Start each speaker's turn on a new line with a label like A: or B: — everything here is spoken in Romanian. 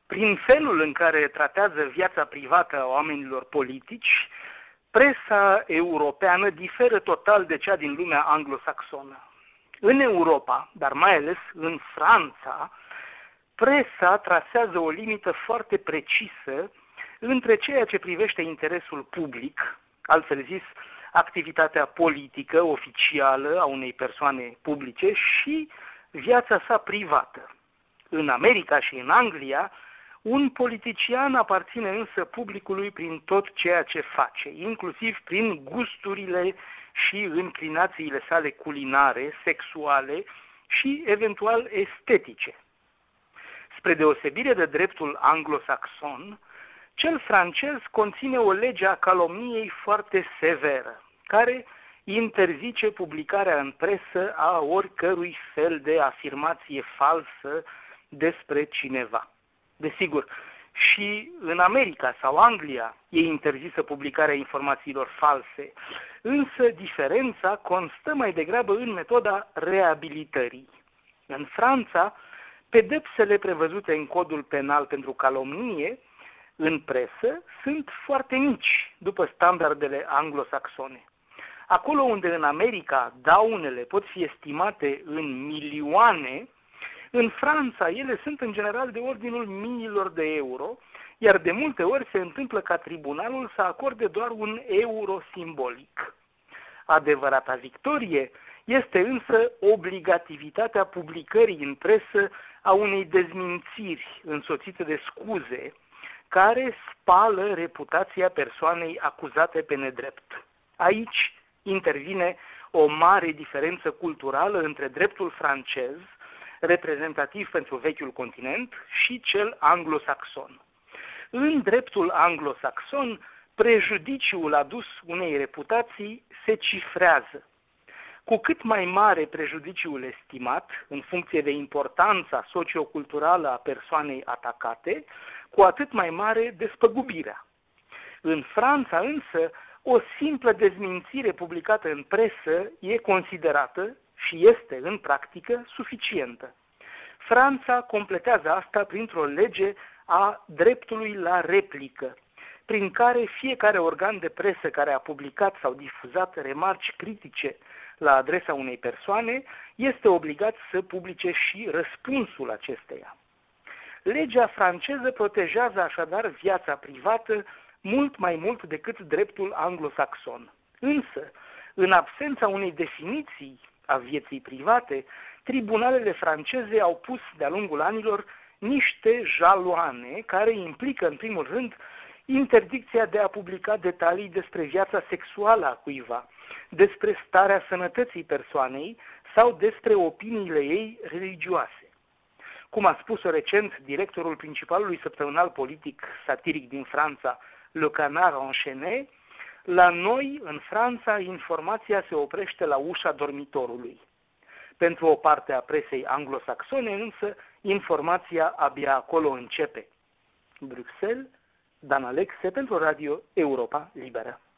A: Prin felul în care tratează viața privată a oamenilor politici, presa europeană diferă total de cea din lumea anglosaxonă. În Europa, dar mai ales în Franța, presa trasează o limită foarte precisă între ceea ce privește interesul public, altfel zis, activitatea politică oficială a unei persoane publice și viața sa privată. În America și în Anglia, un politician aparține însă publicului prin tot ceea ce face, inclusiv prin gusturile și înclinațiile sale culinare, sexuale și eventual estetice. Spre deosebire de dreptul anglosaxon, cel francez conține o lege a calomniei foarte severă, care interzice publicarea în presă a oricărui fel de afirmație falsă despre cineva. Desigur, și în America sau Anglia e interzisă publicarea informațiilor false, însă diferența constă mai degrabă în metoda reabilitării. În Franța, pedepsele prevăzute în codul penal pentru calomnie în presă sunt foarte mici după standardele anglosaxone. Acolo unde în America daunele pot fi estimate în milioane, în Franța ele sunt în general de ordinul miilor de euro, iar de multe ori se întâmplă ca tribunalul să acorde doar un euro simbolic. Adevărata victorie este însă obligativitatea publicării în presă a unei dezmințiri însoțite de scuze, care spală reputația persoanei acuzate pe nedrept. Aici intervine o mare diferență culturală între dreptul francez, reprezentativ pentru vechiul continent, și cel anglosaxon. În dreptul anglosaxon, prejudiciul adus unei reputații se cifrează. Cu cât mai mare prejudiciul estimat, în funcție de importanța socioculturală a persoanei atacate, cu atât mai mare despăgubirea. În Franța însă, o simplă dezmințire publicată în presă e considerată și este, în practică, suficientă. Franța completează asta printr-o lege a dreptului la replică, prin care fiecare organ de presă care a publicat sau difuzat remarci critice la adresa unei persoane este obligat să publice și răspunsul acesteia. Legea franceză protejează așadar viața privată mult mai mult decât dreptul anglosaxon. Însă, în absența unei definiții a vieții private, tribunalele franceze au pus de-a lungul anilor niște jaloane care implică, în primul rând, interdicția de a publica detalii despre viața sexuală a cuiva, despre starea sănătății persoanei sau despre opiniile ei religioase. Cum a spus-o recent directorul principalului săptămânal politic satiric din Franța, Le Canard Enchaîné, la noi, în Franța, informația se oprește la ușa dormitorului. Pentru o parte a presei anglosaxone, însă, informația abia acolo începe. Bruxelles, Dan Alexe pentru Radio Europa Liberă.